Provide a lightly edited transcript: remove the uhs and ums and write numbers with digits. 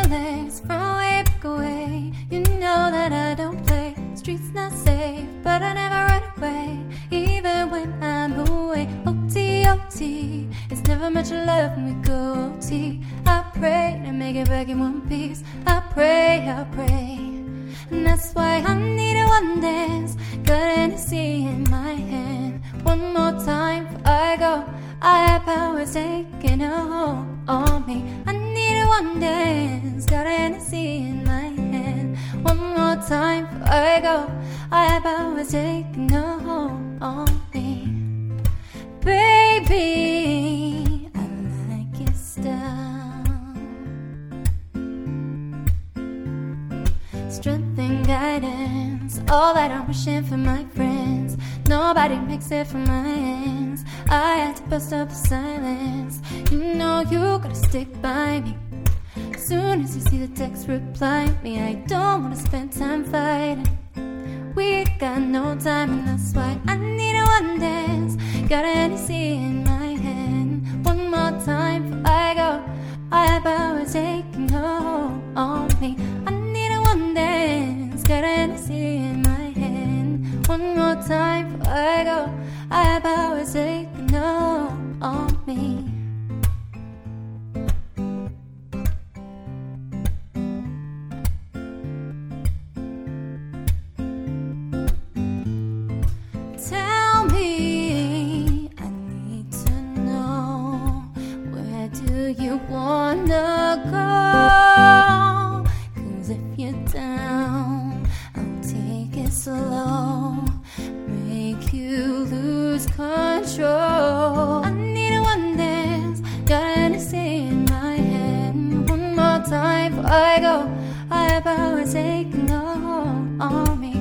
feelings from way back away. You know that I don't play. Streets not safe, but I never run away. Even when I'm away, OT, OT. It's never much love when we go OT. I pray to make it back in one piece. I pray. And that's why I need a one dance. Got Hennessy in my hand. One more time before I go. I have powers taking a hold on me. I need a one dance. Got Hennessy in my hand. One more time before I go. I have powers taking a hold on me. Baby, I like your style. Strength and guidance, all that I'm wishing for my friends. Nobody makes it from my hands. I had to bust up the silence. You know you gotta stick by me. As soon as you see the text, reply me. I don't wanna spend time fighting. We got no time, and that's why I need a one dance. Got Hennessy in my hand. One more time before I go. I have powers taking a hold on me. I need a one dance. Got Hennessy in my hand. One more time before I go. I have powers taking a hold on me. Tell me, I need to know, where do you wanna go? 'Cause if you're down, I'll take it slow, make you lose control. I need a one dance, got Hennessy in my hand. One more time before I go. I have powers taking a hold on me.